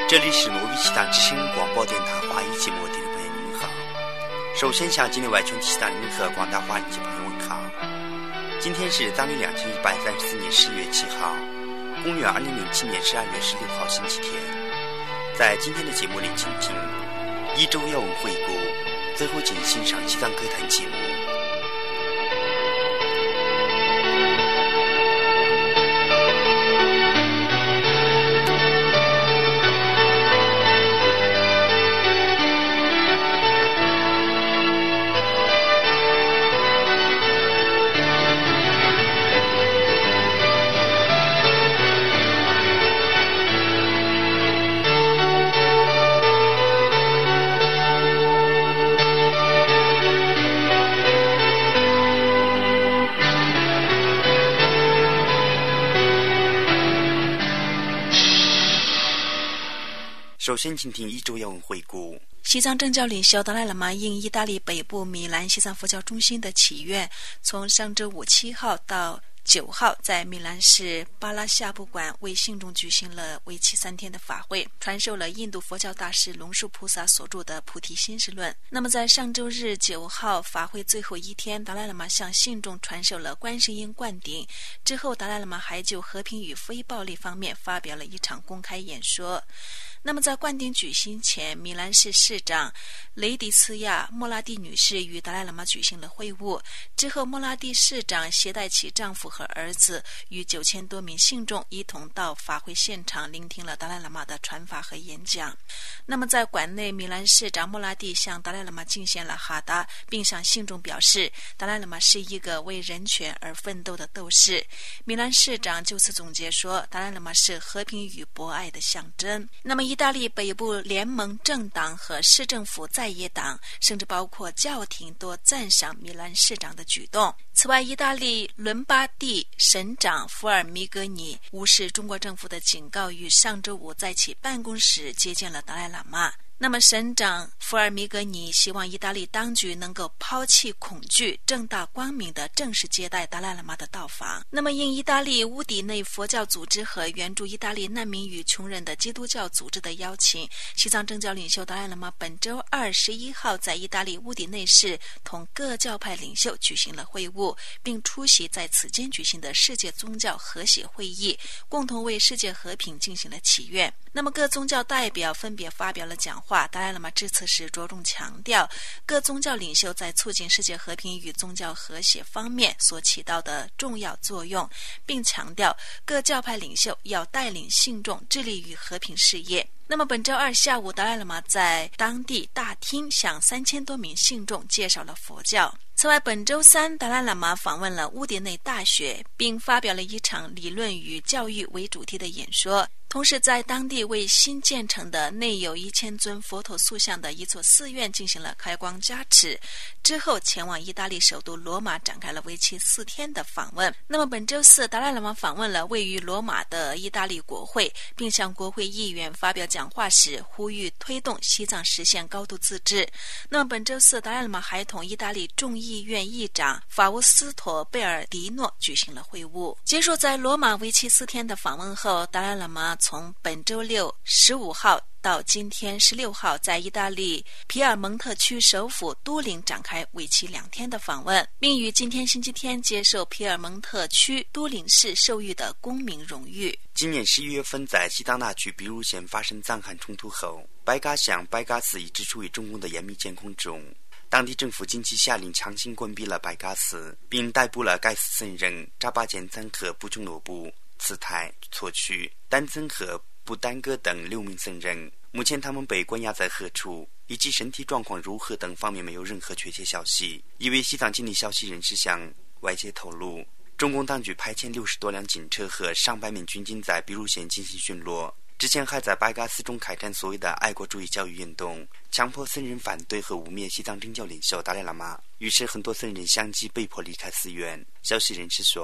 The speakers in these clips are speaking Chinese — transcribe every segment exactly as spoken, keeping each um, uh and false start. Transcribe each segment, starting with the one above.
这里是挪威西藏之声广播电台华语节目，听众朋友您好。首先向境内外全体西藏人民和广大华人朋友问好。今天是当地两千一百三十四年十月七号，公元二零零七年十二月十六号星期天。在今天的节目里，请听一周要闻回顾，最后请欣赏西藏歌坛节目。首先请听一周要闻回顾。 西藏政教领袖达赖喇嘛应意大利北部米兰西藏佛教中心的祈愿，从上周五七号到九号在米兰市巴拉夏布馆为信众举行了为期三天的法会，传授了印度佛教大师龙树菩萨所著的菩提心识论。那么在上周日九号法会最后一天，达赖喇嘛向信众传授了观世音灌顶之后，达赖喇嘛还就和平与非暴力方面发表了一场公开演说。那么在灌顶举行前，米兰市市长雷迪茨亚·莫拉蒂女士与达赖喇嘛举行了会晤，之后莫拉蒂市长携带其丈夫和儿子与九千多名信众一同到法会现场聆听了达赖喇嘛的传法和演讲。那么在馆内，米兰市长莫拉蒂向达赖喇嘛敬献了哈达，并向信众表示达赖喇嘛是一个为人权而奋斗的斗士。米兰市长就此总结说，达赖喇嘛是和平与博爱的象征。那么意大利北部联盟政党和市政府在野党，甚至包括教廷，都赞赏米兰市长的举动。此外，意大利伦巴第省长福尔米格尼无视中国政府的警告，于上周五在其办公室接见了达赖喇嘛。那么省长福尔米格尼希望意大利当局能够抛弃恐惧，正大光明地正式接待达赖喇嘛的到访。那么应意大利乌底内佛教组织和援助意大利难民与穷人的基督教组织的邀请，西藏政教领袖达赖喇嘛本周二十一号在意大利乌底内市同各教派领袖举行了会晤，并出席在此间举行的世界宗教和谐会议，共同为世界和平进行了祈愿。那么各宗教代表分别发表了讲话，达赖喇嘛致辞时着重强调各宗教领袖在促进世界和平与宗教和谐方面所起到的重要作用，并强调各教派领袖要带领信众致力于和平事业。那么本周二下午，达赖喇嘛在当地大厅向三千多名信众介绍了佛教。此外，本周三，达赖喇嘛访问了乌迪内大学，并发表了一场理论与教育为主题的演说。同时在当地为新建成的内有一千尊佛陀塑像的一座寺院进行了开光加持，之后前往意大利首都罗马展开了为期四天的访问。那么本周四，达赖喇嘛访问了位于罗马的意大利国会，并向国会议员发表讲话时呼吁推动西藏实现高度自治。那么本周四，达赖喇嘛还同意大利众议院议长法乌斯托·贝尔迪诺举行了会晤。结束在罗马为期四天的访问后，达赖喇嘛从本周六十五号到今天十六号在意大利皮尔蒙特区首府都灵展开为期两天的访问，并于今天星期天接受皮尔蒙特区都灵市授予的公民荣誉。 今年十一月份在西藏那曲比如县发生藏汉冲突后，白嘎乡白嘎寺一直处于中共的严密监控中，当地政府近期下令强行关闭了白嘎寺，并逮捕了该寺僧人扎巴简赞和布琼罗布、次泰、措区、丹增和布丹格等六名僧人。目前他们被关押在何处以及身体状况如何等方面没有任何确切消息。一位西藏境内消息人士向外界透露，中共当局派遣六十多辆警车和上百名军警在比如县进行巡逻，之前还在白嘎寺中开展所谓的爱国主义教育运动，强迫僧人反对和污蔑西藏政教领袖达赖喇嘛，于是很多僧人相继被迫离开寺院。消息人士说，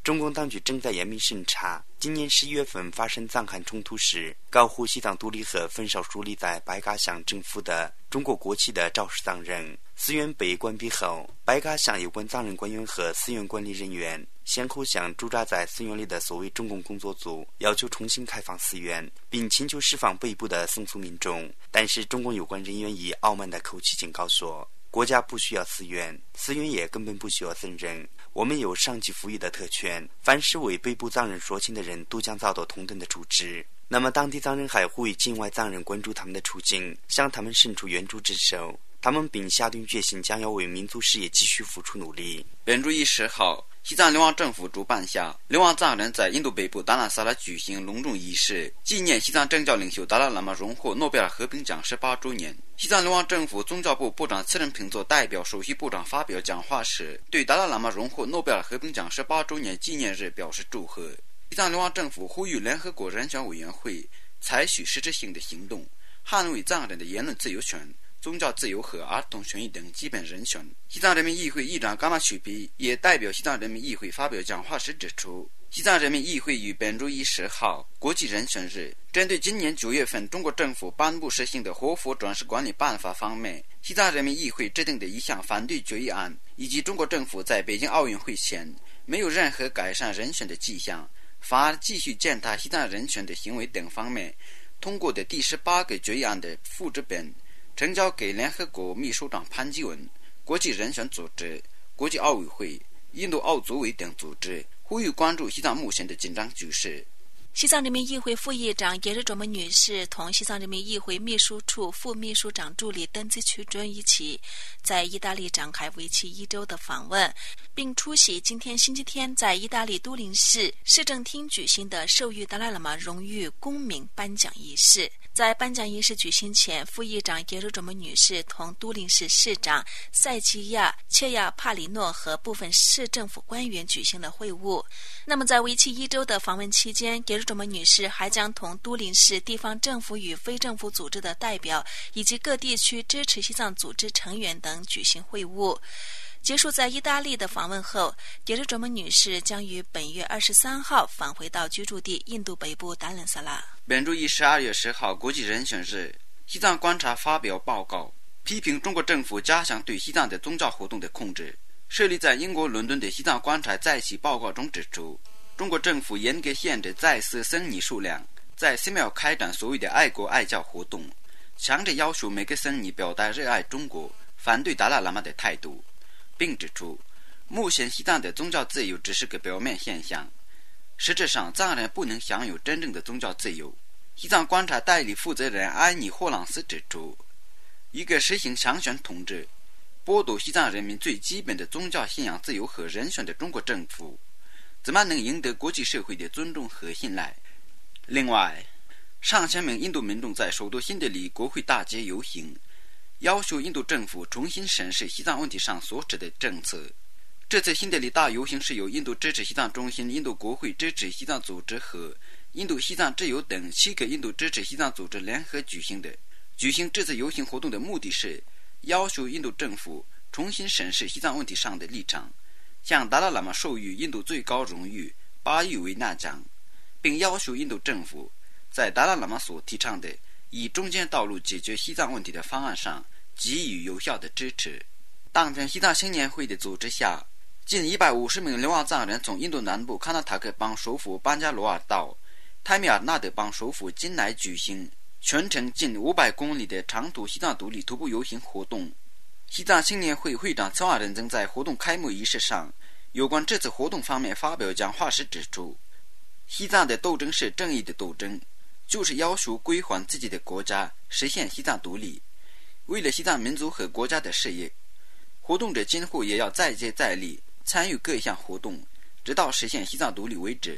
中共当局正在严密审查今年十一月份发生藏汉冲突时，高呼西藏独立和焚烧树立在白嘎乡政府的中国国旗的肇事藏人。寺院被关闭后，白嘎乡有关藏人官员和寺院管理人员先后向驻扎在寺院里的所谓中共工作组要求重新开放寺院，并请求释放被捕的僧俗民众。但是中共有关人员以傲慢的口气警告说，国家不需要寺院，寺院也根本不需要僧人，我们有上级赋予的特权，凡是为被捕藏人说情的人都将遭到同等的处置。那么当地藏人还呼吁境外藏人关注他们的处境，向他们伸出援助之手，他们并下定决心将要为民族事业继续付出努力。 本周一十号，西藏流亡政府主办下，流亡藏人在印度北部达兰萨拉举行隆重仪式，纪念西藏政教领袖达赖喇嘛荣获诺贝尔和平奖十八周年。西藏流亡政府宗教部部长次仁平作代表首席部长发表讲话时，对达赖喇嘛荣获诺贝尔和平奖十八周年纪念日表示祝贺。西藏流亡政府呼吁联合国人权委员会采取实质性的行动，捍卫藏人的言论自由权、宗教自由和儿童权益等基本人权。西藏人民议会议长噶玛曲皮也代表西藏人民议会发表讲话时指出，西藏人民议会于本周一十号国际人权日，针对今年九月份中国政府颁布实行的活佛转世管理办法方面，西藏人民议会制定的一项反对决议案，以及中国政府在北京奥运会前没有任何改善人权的迹象，反而继续践踏西藏人权的行为等方面通过的第十八个决议案的复制本呈交给联合国秘书长潘基文、国际人权组织、国际奥委会、印度奥组委等组织，呼吁关注西藏目前的紧张局势。 西藏人民议会副议长耶日卓木女士同西藏人民议会秘书处副秘书长助理登兹曲准一起在意大利展开为期一周的访问，并出席今天星期天在意大利都灵市市政厅举行的授予达赖喇嘛荣誉公民颁奖仪式。在颁奖仪式举行前，副议长耶日卓木女士同都灵市市长塞基亚切亚帕里诺和部分市政府官员举行了会晤。那么在为期一周的访问期间，耶日卓木女士还将同都灵市地方政府与非政府组织的代表以及各地区支持西藏组织成员等举行会晤。结束在意大利的访问后，耶日卓木女士将于本月二十三号返回到居住地印度北部达兰萨拉。 本周一十二月十号国际人权日，西藏观察发表报告，批评中国政府加强对西藏的宗教活动的控制。设立在英国伦敦的西藏观察在其报告中指出，中国政府严格限制在寺僧尼数量，在寺庙开展所谓的爱国爱教活动，强制要求每个僧尼表达热爱中国、反对达赖喇嘛的态度，并指出目前西藏的宗教自由只是个表面现象，实质上藏人不能享有真正的宗教自由。西藏观察代理负责人埃尼霍朗斯指出，一个实行强权统治、剥夺西藏人民最基本的宗教信仰自由和人权的中国政府，怎么能赢得国际社会的尊重和信赖？另外，上千名印度民众在首都新德里国会大街游行，要求印度政府重新审视西藏问题上所持的政策。这次新德里大游行是由印度支持西藏中心、印度国会支持西藏组织和印度西藏自由等七个印度支持西藏组织联合举行的。举行这次游行活动的目的是要求印度政府重新审视西藏问题上的立场，向达赖喇嘛授予印度最高荣誉巴育维纳奖，并要求印度政府在达赖喇嘛所提倡的以中间道路解决西藏问题的方案上给予有效的支持。当天西藏青年会的组织下，近一百五十名流亡藏人从印度南部喀纳塔克邦首府班加罗尔到泰米尔纳德邦首府金乃举行全程近五百公里的长途西藏独立徒步游行活动。西藏青年会会长曹瓦仁曾在活动开幕仪式上有关这次活动方面发表讲话时指出，西藏的斗争是正义的斗争，就是要求归还自己的国家，实现西藏独立。为了西藏民族和国家的事业，活动者今后也要再接再厉，参与各项活动，直到实现西藏独立为止。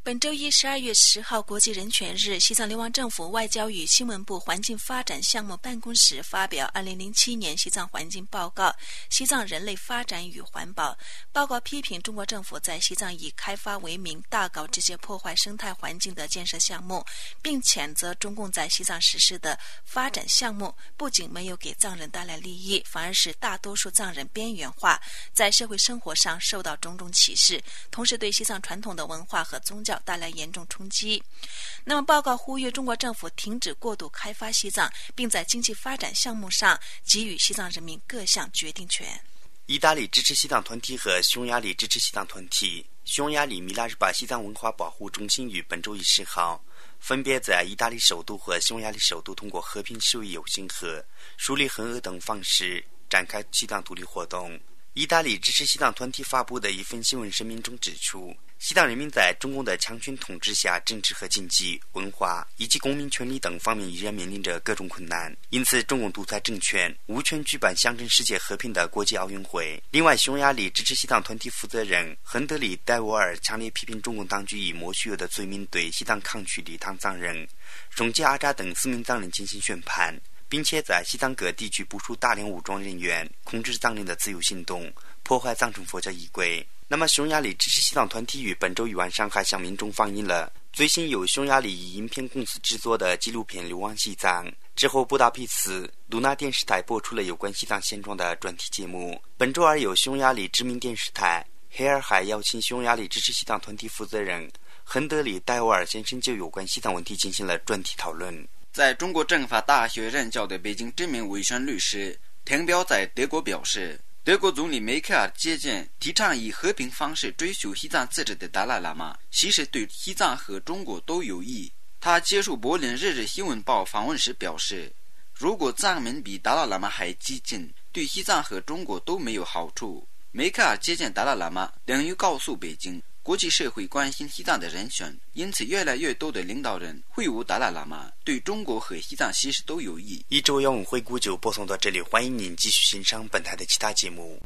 本周一十二月十号国际人权日，西藏流亡政府外交与新闻部环境发展项目办公室发表二零零七年西藏环境报告，西藏人类发展与环保。报告批评中国政府在西藏以开发为名大搞这些破坏生态环境的建设项目，并谴责中共在西藏实施的发展项目不仅没有给藏人带来利益，反而使大多数藏人边缘化，在社会生活上受到种种歧视，同时对西藏传统的文化和宗教带来严重冲击。那么报告呼吁中国政府停止过度开发西藏，并在经济发展项目上给予西藏人民各项决定权。 意大利支持西藏团体和匈牙利支持西藏团体。匈牙利米拉日巴西藏文化保护中心于本周一十号分别在意大利首都和匈牙利首都通过和平示威游行和树立横额等方式展开西藏独立活动。意大利支持西藏团体发布的一份新闻声明中指出，西藏人民在中共的强权统治下，政治和经济、文化以及公民权利等方面依然面临着各种困难，因此中共独裁政权无权举办象征世界和平的国际奥运会。另外，匈牙利支持西藏团体负责人亨德里·戴沃尔强烈批评中共当局以莫须有的罪名对西藏抗区里唐藏人、荣吉阿扎等四名藏人进行宣判，并且在西藏各地区部署大量武装人员，控制藏人的自由行动，破坏藏传佛教仪轨。那么匈牙利支持西藏团体于本周一晚上还向民众放映了最新由匈牙利影片公司制作的纪录片《流亡西藏》。之后布达佩斯卢纳电视台播出了有关西藏现状的专题节目。本周二有匈牙利知名电视台黑尔海邀请匈牙利支持西藏团体负责人亨德里·戴沃尔先生就有关西藏问题进行了专题讨论。 在中国政法大学任教的北京知名维权律师田彪在德国表示，德国总理梅克尔接见提倡以和平方式追求西藏自治的达赖喇嘛，其实对西藏和中国都有益。他接受柏林日日新闻报访问时表示，如果藏民比达赖喇嘛还激进，对西藏和中国都没有好处。梅克尔接见达赖喇嘛等于告诉北京，国际社会关心西藏的人权，因此越来越多的领导人会晤达赖喇嘛，对中国和西藏其实都有益。 一周要闻回顾就播送到这里，欢迎您继续欣赏本台的其他节目。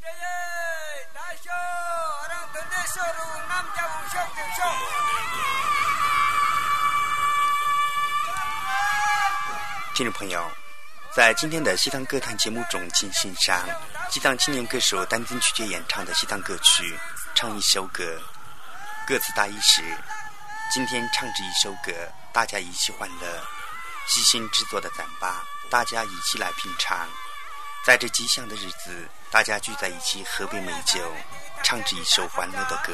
听众朋友，在今天的西藏歌坛节目中，请欣赏西藏青年歌手丹增曲杰演唱的西藏歌曲《唱一首歌》。歌词大意是：今天唱这一首歌，大家一起欢乐，细心制作的糌粑，大家一起来品尝。在这吉祥的日子，大家聚在一起喝杯美酒，唱这一首欢乐的歌。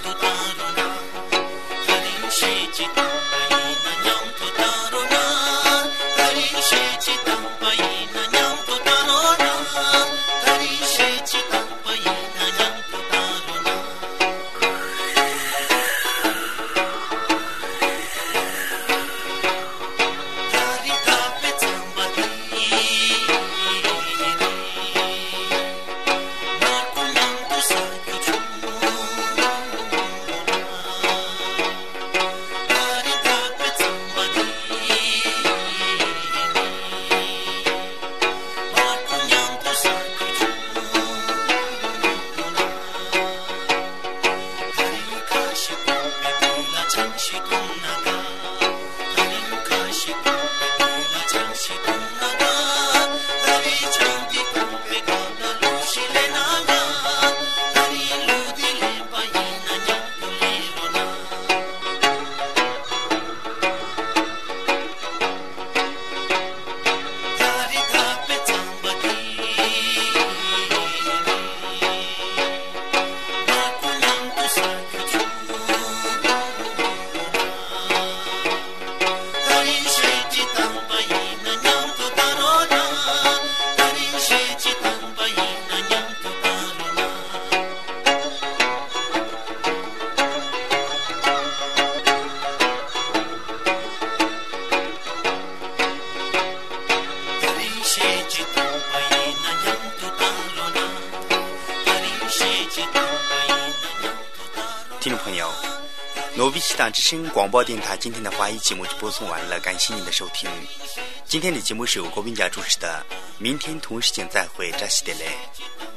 Thank you. 听众朋友，诺比西藏之声广播电台今天的华语节目就播送完了，感谢您的收听。今天的节目是由国宾家主持的，明天同一时间再会，扎西德勒。